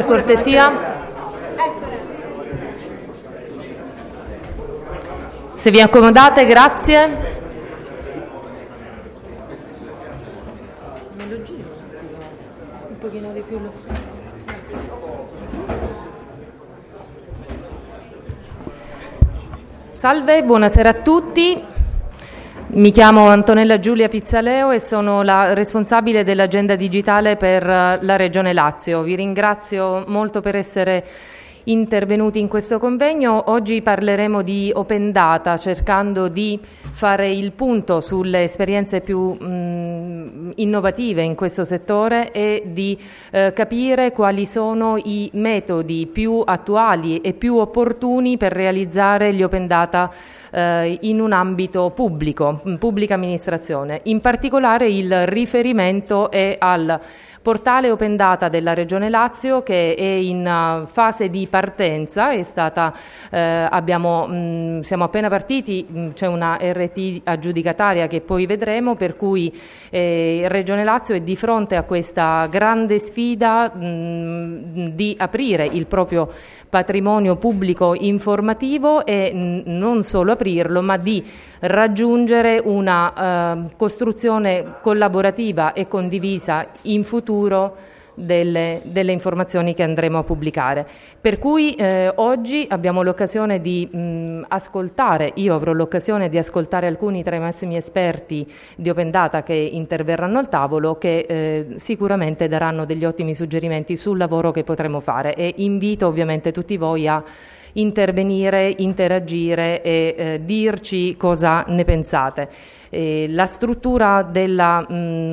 per cortesia. Se vi accomodate, grazie. Me lo giro un pochino di più lo schermo. Grazie. Salve, buonasera a tutti. Mi chiamo Antonella Giulia Pizzaleo e sono la responsabile dell'agenda digitale per la Regione Lazio. Vi ringrazio molto per essere intervenuti in questo convegno. Oggi parleremo di Open Data, cercando di fare il punto sulle esperienze più innovative in questo settore e di capire quali sono i metodi più attuali e più opportuni per realizzare gli Open Data in un ambito pubblico, pubblica amministrazione. In particolare il riferimento è al portale Open Data della Regione Lazio, che è in fase di partenza. Siamo appena partiti, c'è una RT aggiudicataria che poi vedremo, per cui Regione Lazio è di fronte a questa grande sfida di aprire il proprio patrimonio pubblico informativo e non solo aprirlo, ma di raggiungere una costruzione collaborativa e condivisa in futuro delle informazioni che andremo a pubblicare. Per cui oggi abbiamo l'occasione di ascoltare, io avrò l'occasione di ascoltare alcuni tra i massimi esperti di Open Data che interverranno al tavolo, che sicuramente daranno degli ottimi suggerimenti sul lavoro che potremo fare, e invito ovviamente tutti voi a intervenire, interagire e dirci cosa ne pensate. La struttura della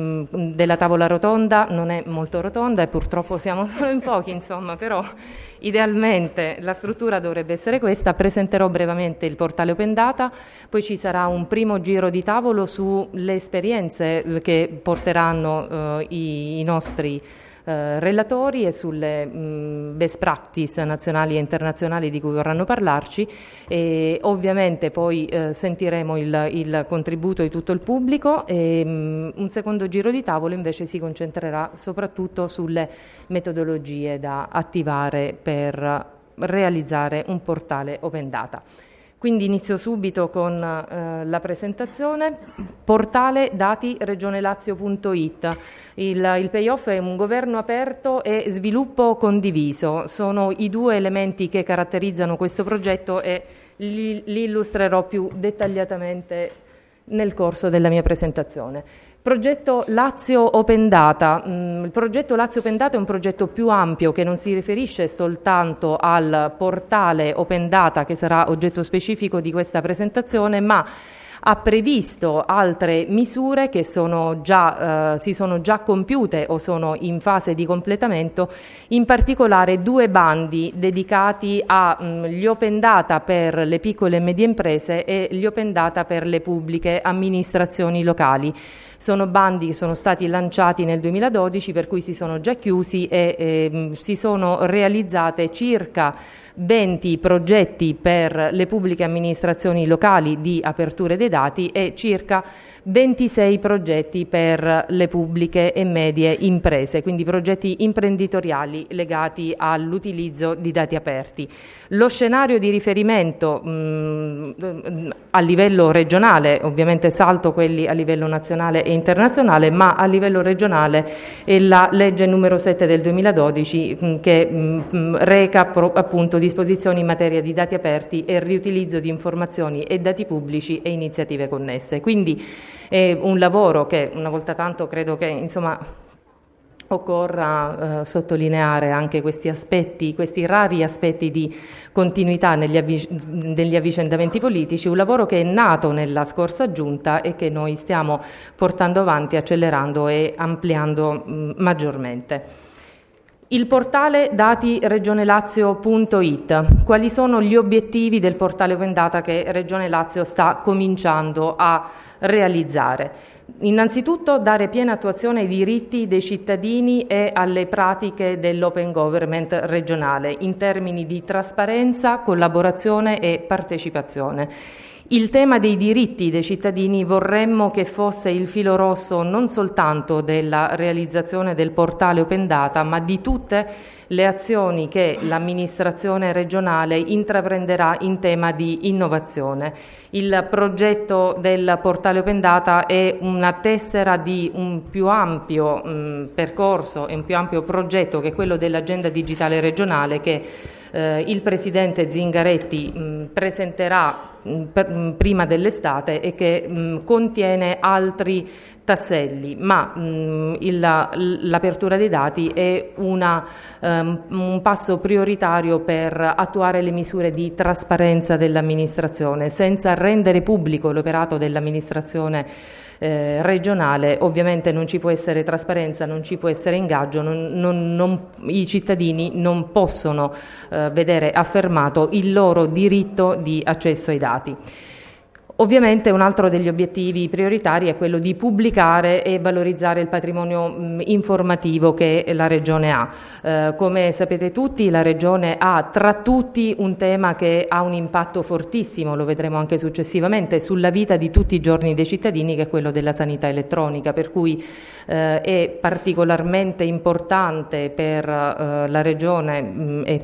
tavola rotonda non è molto rotonda e purtroppo siamo solo in pochi, insomma, però idealmente la struttura dovrebbe essere questa. Presenterò brevemente il portale Open Data, poi ci sarà un primo giro di tavolo sulle esperienze che porteranno i nostri relatori e sulle best practice nazionali e internazionali di cui vorranno parlarci, e ovviamente poi sentiremo il contributo di tutto il pubblico, e un secondo giro di tavolo invece si concentrerà soprattutto sulle metodologie da attivare per realizzare un portale Open Data. Quindi inizio subito con la presentazione. Portale dati regionelazio.it. Il payoff è un governo aperto e sviluppo condiviso. Sono i due elementi che caratterizzano questo progetto e li illustrerò più dettagliatamente nel corso della mia presentazione. Progetto Lazio Open Data. Il progetto Lazio Open Data è un progetto più ampio che non si riferisce soltanto al portale Open Data, che sarà oggetto specifico di questa presentazione, ma ha previsto altre misure che si sono già compiute o sono in fase di completamento, in particolare 2 bandi dedicati agli Open Data per le piccole e medie imprese e gli Open Data per le pubbliche amministrazioni locali. Sono bandi che sono stati lanciati nel 2012, per cui si sono già chiusi e si sono realizzate circa 20 progetti per le pubbliche amministrazioni locali di aperture dei dati e circa 26 progetti per le pubbliche e medie imprese, quindi progetti imprenditoriali legati all'utilizzo di dati aperti. Lo scenario di riferimento a livello regionale, ovviamente salto quelli a livello nazionale e internazionale, ma a livello regionale è la legge numero 7 del 2012 che reca appunto disposizioni in materia di dati aperti e riutilizzo di informazioni e dati pubblici e iniziative connesse. Quindi è un lavoro che una volta tanto credo che insomma occorra sottolineare anche questi aspetti, questi rari aspetti di continuità degli avvicendamenti politici, un lavoro che è nato nella scorsa giunta e che noi stiamo portando avanti, accelerando e ampliando maggiormente. Il portale dati regionelazio.it. Quali sono gli obiettivi del portale Open Data che Regione Lazio sta cominciando a realizzare? Innanzitutto dare piena attuazione ai diritti dei cittadini e alle pratiche dell'open government regionale in termini di trasparenza, collaborazione e partecipazione. Il tema dei diritti dei cittadini vorremmo che fosse il filo rosso non soltanto della realizzazione del portale Open Data, ma di tutte le azioni che l'amministrazione regionale intraprenderà in tema di innovazione. Il progetto del portale Open Data è una tessera di un più ampio percorso e un più ampio progetto che è quello dell'agenda digitale regionale che il Presidente Zingaretti presenterà prima dell'estate e che contiene altri tasselli, ma l'apertura dei dati è un passo prioritario per attuare le misure di trasparenza dell'amministrazione. Senza rendere pubblico l'operato dell'amministrazione regionale ovviamente non ci può essere trasparenza, non ci può essere ingaggio, i cittadini non possono vedere affermato il loro diritto di accesso ai dati. Ovviamente un altro degli obiettivi prioritari è quello di pubblicare e valorizzare il patrimonio informativo che la Regione ha. Come sapete tutti, la Regione ha tra tutti un tema che ha un impatto fortissimo, lo vedremo anche successivamente, sulla vita di tutti i giorni dei cittadini, che è quello della sanità elettronica, per cui è particolarmente importante per la Regione e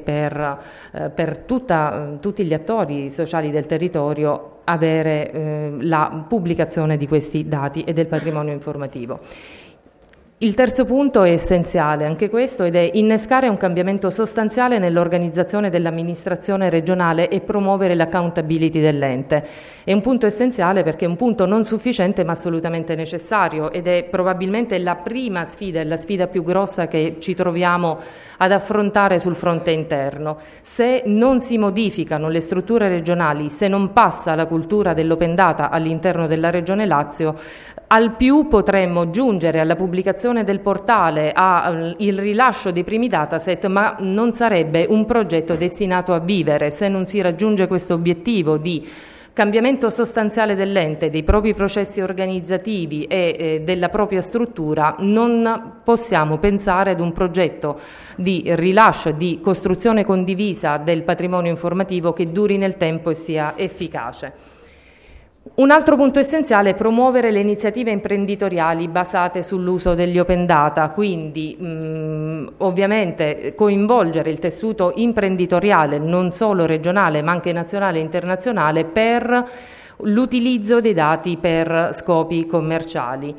per tutti gli attori sociali del territorio avere la pubblicazione di questi dati e del patrimonio informativo. Il terzo punto è essenziale, anche questo, ed è innescare un cambiamento sostanziale nell'organizzazione dell'amministrazione regionale e promuovere l'accountability dell'ente. È un punto essenziale perché è un punto non sufficiente ma assolutamente necessario ed è probabilmente la prima sfida e la sfida più grossa che ci troviamo ad affrontare sul fronte interno. Se non si modificano le strutture regionali, se non passa la cultura dell'open data all'interno della Regione Lazio, al più potremmo giungere alla pubblicazione del portale, al rilascio dei primi dataset, ma non sarebbe un progetto destinato a vivere. Se non si raggiunge questo obiettivo di cambiamento sostanziale dell'ente, dei propri processi organizzativi e della propria struttura, non possiamo pensare ad un progetto di rilascio e di costruzione condivisa del patrimonio informativo che duri nel tempo e sia efficace. Un altro punto essenziale è promuovere le iniziative imprenditoriali basate sull'uso degli open data, quindi ovviamente coinvolgere il tessuto imprenditoriale non solo regionale ma anche nazionale e internazionale per l'utilizzo dei dati per scopi commerciali.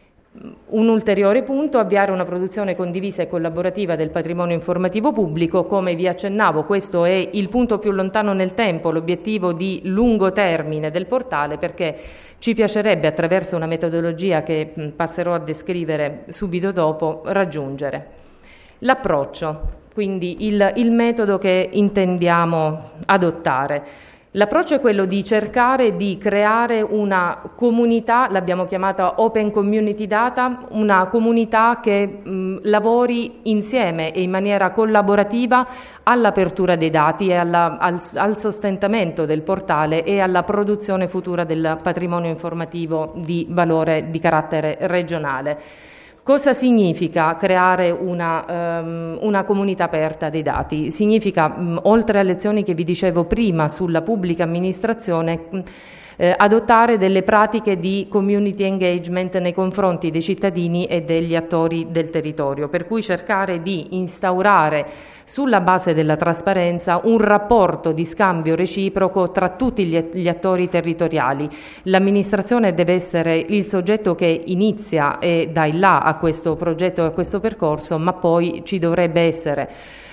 Un ulteriore punto, avviare una produzione condivisa e collaborativa del patrimonio informativo pubblico. Come vi accennavo, questo è il punto più lontano nel tempo, l'obiettivo di lungo termine del portale, perché ci piacerebbe, attraverso una metodologia che passerò a descrivere subito dopo, raggiungere. L'approccio, quindi il metodo che intendiamo adottare. L'approccio è quello di cercare di creare una comunità, l'abbiamo chiamata Open Community Data, una comunità che lavori insieme e in maniera collaborativa all'apertura dei dati e al sostentamento del portale e alla produzione futura del patrimonio informativo di valore di carattere regionale. Cosa significa creare una comunità aperta dei dati? Significa, oltre alle azioni che vi dicevo prima sulla pubblica amministrazione, adottare delle pratiche di community engagement nei confronti dei cittadini e degli attori del territorio, per cui cercare di instaurare sulla base della trasparenza un rapporto di scambio reciproco tra tutti gli attori territoriali. L'amministrazione deve essere il soggetto che inizia e dà il là a questo progetto e a questo percorso, ma poi ci dovrebbe essere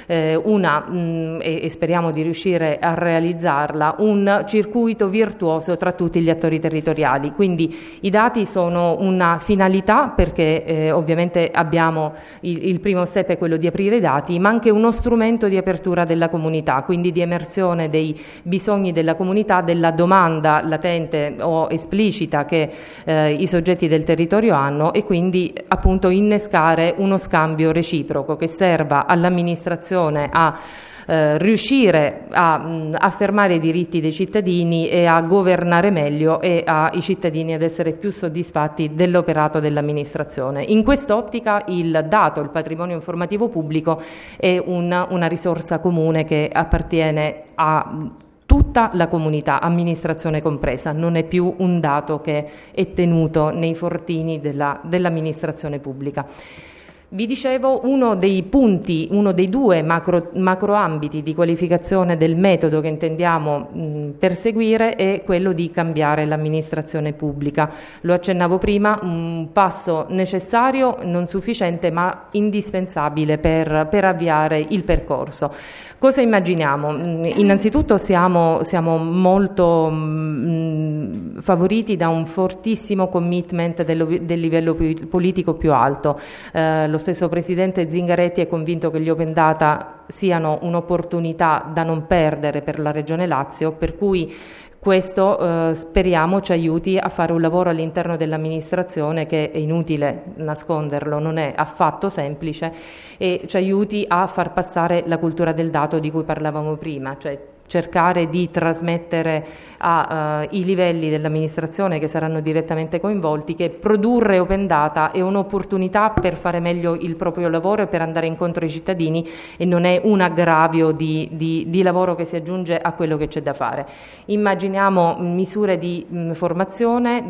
e speriamo di riuscire a realizzarla, un circuito virtuoso tra tutti gli attori territoriali. Quindi i dati sono una finalità, perché ovviamente abbiamo il primo step è quello di aprire i dati, ma anche uno strumento di apertura della comunità, quindi di emersione dei bisogni della comunità, della domanda latente o esplicita che i soggetti del territorio hanno, e quindi appunto innescare uno scambio reciproco che serva all'amministrazione a riuscire a affermare i diritti dei cittadini e a governare meglio, e ai cittadini ad essere più soddisfatti dell'operato dell'amministrazione. In quest'ottica il patrimonio informativo pubblico è una risorsa comune che appartiene a tutta la comunità, amministrazione compresa, non è più un dato che è tenuto nei fortini dell'amministrazione pubblica. Vi dicevo, uno dei punti, uno dei due macro ambiti di qualificazione del metodo che intendiamo perseguire è quello di cambiare l'amministrazione pubblica. Lo accennavo prima, un passo necessario, non sufficiente, ma indispensabile per avviare il percorso. Cosa immaginiamo? Innanzitutto siamo molto favoriti da un fortissimo commitment del livello politico più alto. Lo stesso Presidente Zingaretti è convinto che gli Open Data siano un'opportunità da non perdere per la Regione Lazio, per cui questo speriamo ci aiuti a fare un lavoro all'interno dell'amministrazione che è inutile nasconderlo, non è affatto semplice, e ci aiuti a far passare la cultura del dato di cui parlavamo prima, cioè cercare di trasmettere ai livelli dell'amministrazione che saranno direttamente coinvolti che produrre open data è un'opportunità per fare meglio il proprio lavoro e per andare incontro ai cittadini, e non è un aggravio di lavoro che si aggiunge a quello che c'è da fare. Immaginiamo misure di formazione,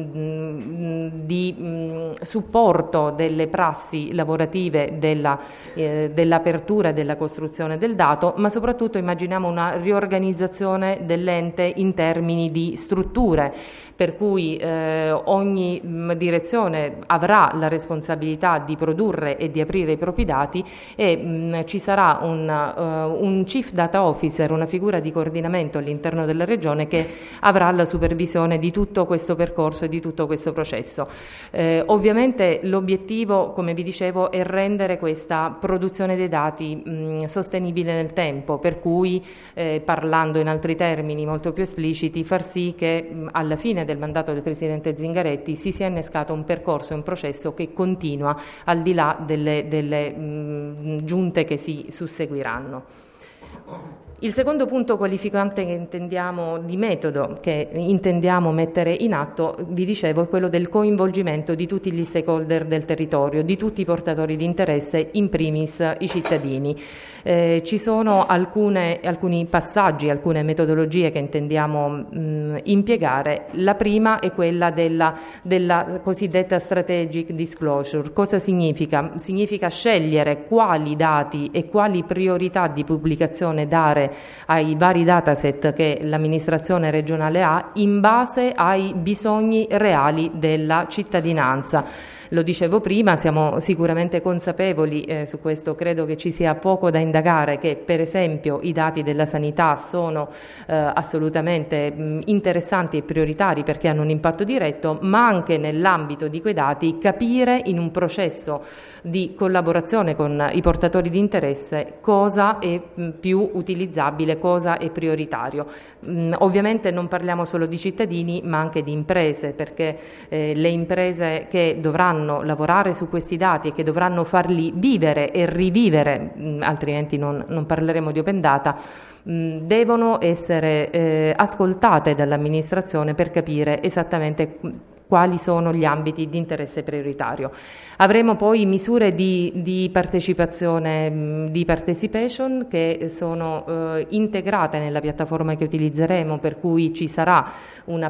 di supporto delle prassi lavorative dell'apertura e della costruzione del dato, ma soprattutto immaginiamo una riorganizzazione dell'ente in termini di strutture, per cui ogni direzione avrà la responsabilità di produrre e di aprire i propri dati, e ci sarà un Chief Data Officer, una figura di coordinamento all'interno della Regione che avrà la supervisione di tutto questo percorso e di tutto questo processo. Ovviamente l'obiettivo, come vi dicevo, è rendere questa produzione dei dati sostenibile nel tempo, per cui parlando in altri termini molto più espliciti, far sì che alla fine del mandato del Presidente Zingaretti si sia innescato un percorso e un processo che continua al di là delle giunte che si susseguiranno. Il secondo punto qualificante che intendiamo, di metodo che intendiamo mettere in atto, vi dicevo, è quello del coinvolgimento di tutti gli stakeholder del territorio, di tutti i portatori di interesse, in primis i cittadini. Ci sono alcuni passaggi, alcune metodologie che intendiamo impiegare. La prima è quella della cosiddetta strategic disclosure. Cosa significa? Significa scegliere quali dati e quali priorità di pubblicazione dare ai vari dataset che l'amministrazione regionale ha in base ai bisogni reali della cittadinanza. Lo dicevo prima, siamo sicuramente consapevoli, su questo credo che ci sia poco da indagare, che per esempio i dati della sanità sono assolutamente interessanti e prioritari perché hanno un impatto diretto, ma anche nell'ambito di quei dati capire in un processo di collaborazione con i portatori di interesse cosa è più utilizzabile, cosa è prioritario. Ovviamente non parliamo solo di cittadini ma anche di imprese, perché le imprese che dovranno lavorare su questi dati e che dovranno farli vivere e rivivere, altrimenti non parleremo di open data, devono essere ascoltate dall'amministrazione per capire esattamente quali sono gli ambiti di interesse prioritario. Avremo poi misure di partecipazione, di participation, che sono integrate nella piattaforma che utilizzeremo, per cui ci sarà una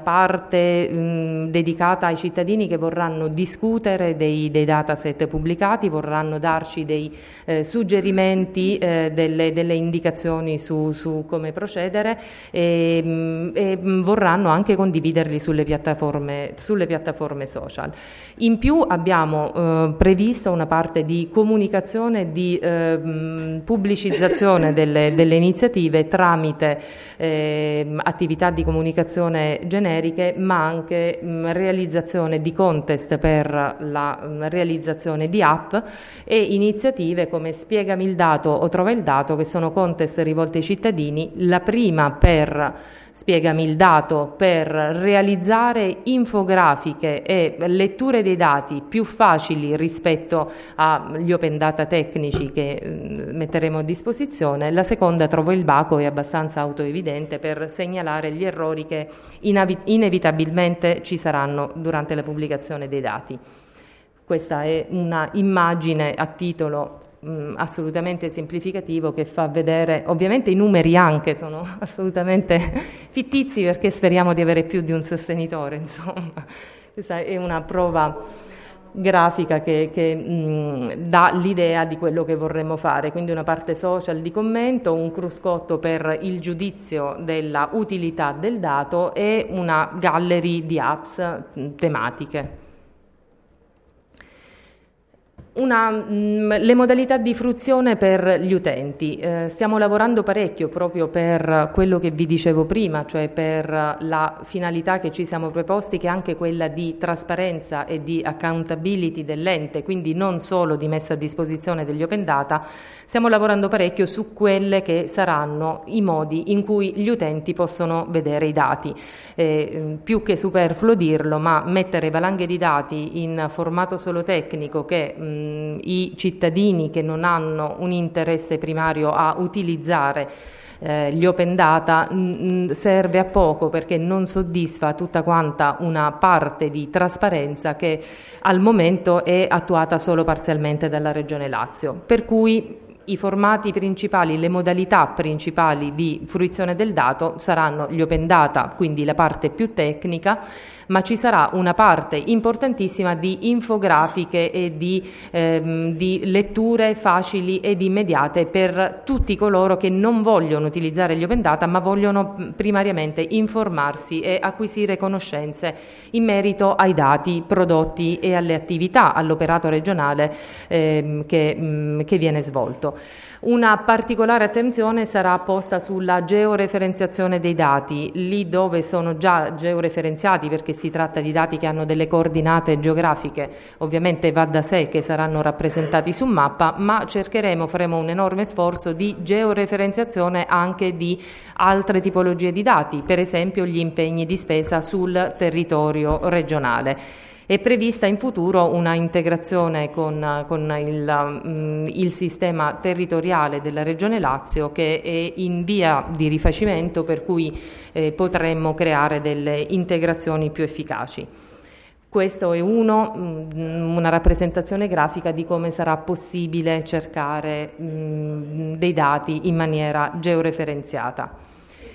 parte dedicata ai cittadini che vorranno discutere dei dataset pubblicati, vorranno darci dei suggerimenti, delle indicazioni su come procedere, e vorranno anche condividerli sulle piattaforme social. In più abbiamo previsto una parte di comunicazione, di pubblicizzazione delle iniziative tramite attività di comunicazione generiche, ma anche realizzazione di contest per la realizzazione di app e iniziative come Spiegami il dato o Trova il dato, che sono contest rivolti ai cittadini. La prima per Spiegami il dato, per realizzare infografiche e letture dei dati più facili rispetto agli open data tecnici che metteremo a disposizione. La seconda, Trovo il baco, è abbastanza autoevidente, per segnalare gli errori che inevitabilmente ci saranno durante la pubblicazione dei dati. Questa è una immagine a titolo assolutamente semplificativo che fa vedere, ovviamente i numeri anche sono assolutamente fittizi perché speriamo di avere più di un sostenitore, insomma. Questa è una prova grafica che dà l'idea di quello che vorremmo fare, quindi una parte social di commento, un cruscotto per il giudizio della utilità del dato e una gallery di apps tematiche. Le modalità di fruizione per gli utenti. Stiamo lavorando parecchio proprio per quello che vi dicevo prima, cioè per la finalità che ci siamo preposti, che è anche quella di trasparenza e di accountability dell'ente, quindi non solo di messa a disposizione degli open data. Stiamo lavorando parecchio su quelle che saranno i modi in cui gli utenti possono vedere i dati. Più che superfluo dirlo, ma mettere valanghe di dati in formato solo tecnico che i cittadini che non hanno un interesse primario a utilizzare gli open data serve a poco, perché non soddisfa tutta quanta una parte di trasparenza che al momento è attuata solo parzialmente dalla Regione Lazio, per cui i formati principali, le modalità principali di fruizione del dato saranno gli open data, quindi la parte più tecnica, ma ci sarà una parte importantissima di infografiche e di letture facili ed immediate per tutti coloro che non vogliono utilizzare gli open data, ma vogliono primariamente informarsi e acquisire conoscenze in merito ai dati prodotti e alle attività, all'operato regionale che viene svolto. Una particolare attenzione sarà posta sulla georeferenziazione dei dati, lì dove sono già georeferenziati, perché si tratta di dati che hanno delle coordinate geografiche, ovviamente va da sé che saranno rappresentati su mappa, ma faremo un enorme sforzo di georeferenziazione anche di altre tipologie di dati, per esempio gli impegni di spesa sul territorio regionale. È prevista in futuro una integrazione con il sistema territoriale della Regione Lazio, che è in via di rifacimento, per cui potremmo creare delle integrazioni più efficaci. Questo è una rappresentazione grafica di come sarà possibile cercare dei dati in maniera georeferenziata.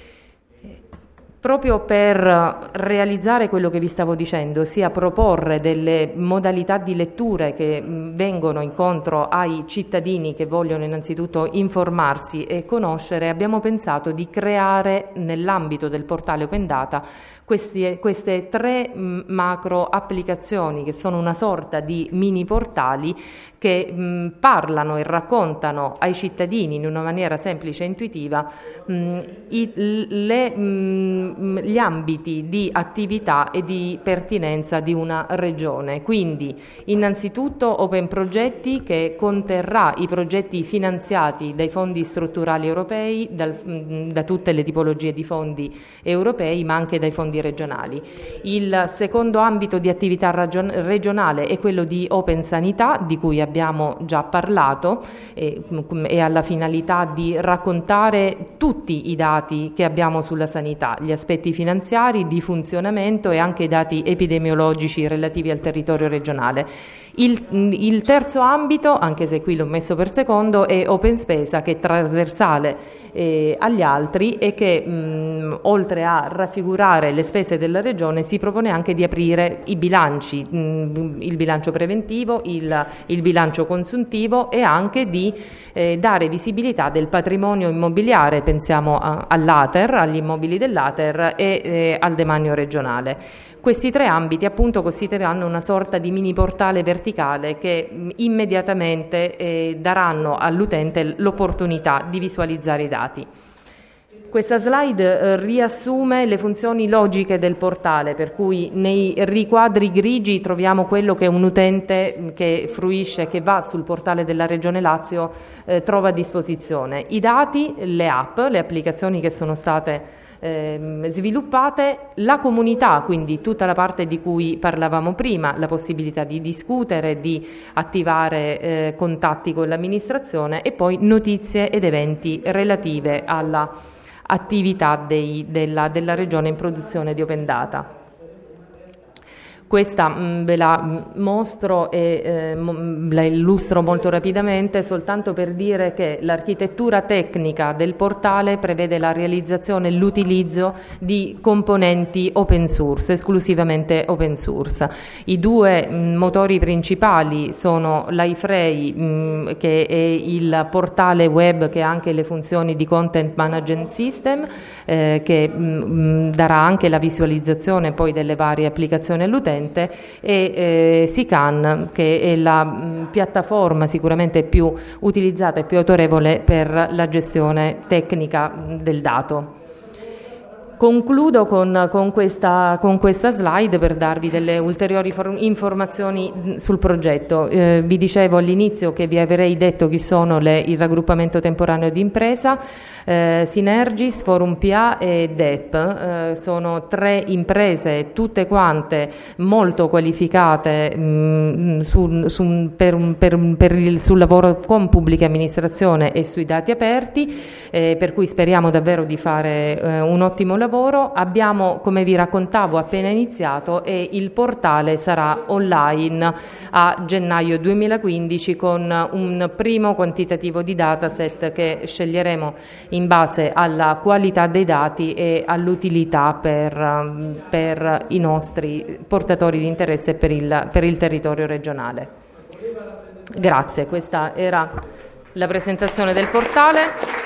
Proprio per realizzare quello che vi stavo dicendo, ossia proporre delle modalità di letture che vengono incontro ai cittadini che vogliono innanzitutto informarsi e conoscere, abbiamo pensato di creare nell'ambito del portale Open Data queste 3 macro applicazioni, che sono una sorta di mini portali che parlano e raccontano ai cittadini in una maniera semplice e intuitiva gli ambiti di attività e di pertinenza di una regione. Quindi innanzitutto Open Progetti, che conterrà i progetti finanziati dai fondi strutturali europei, da tutte le tipologie di fondi europei, ma anche dai fondi regionali. Il secondo ambito di attività regionale è quello di Open Sanità, di cui abbiamo già parlato, e ha la finalità di raccontare tutti i dati che abbiamo sulla sanità, gli aspetti finanziari, di funzionamento e anche i dati epidemiologici relativi al territorio regionale. Il terzo ambito, anche se qui l'ho messo per secondo, è Open Spesa, che è trasversale agli altri e che oltre a raffigurare le spese della Regione si propone anche di aprire i bilanci, il bilancio preventivo, il bilancio consuntivo, e anche di dare visibilità del patrimonio immobiliare, pensiamo all'Ater, agli immobili dell'Ater e al demanio regionale. Questi 3 ambiti appunto costituiranno una sorta di mini portale verticale che immediatamente daranno all'utente l'opportunità di visualizzare i dati. Questa slide riassume le funzioni logiche del portale, per cui nei riquadri grigi troviamo quello che un utente che fruisce, che va sul portale della Regione Lazio trova a disposizione: i dati, le app, le applicazioni che sono state sviluppate, la comunità, quindi tutta la parte di cui parlavamo prima, la possibilità di discutere, di attivare contatti con l'amministrazione, e poi notizie ed eventi relative alla attività della Regione in produzione di Open Data. Questa ve la mostro e la illustro molto rapidamente, soltanto per dire che l'architettura tecnica del portale prevede la realizzazione e l'utilizzo di componenti open source, esclusivamente open source. I due motori principali sono l'iFrame, che è il portale web che ha anche le funzioni di Content Management System, che darà anche la visualizzazione poi delle varie applicazioni all'utente, e SICAN, che è la piattaforma sicuramente più utilizzata e più autorevole per la gestione tecnica del dato. Concludo con questa slide per darvi delle ulteriori informazioni sul progetto. Vi dicevo all'inizio che vi avrei detto chi sono il raggruppamento temporaneo di impresa, Synergis, Forum PA e DEP. Sono 3 imprese, tutte quante molto qualificate sul lavoro con pubblica amministrazione e sui dati aperti, per cui speriamo davvero di fare un ottimo lavoro. Abbiamo, come vi raccontavo, appena iniziato e il portale sarà online a gennaio 2015 con un primo quantitativo di dataset che sceglieremo in base alla qualità dei dati e all'utilità per i nostri portatori di interesse per il territorio regionale. Grazie, questa era la presentazione del portale.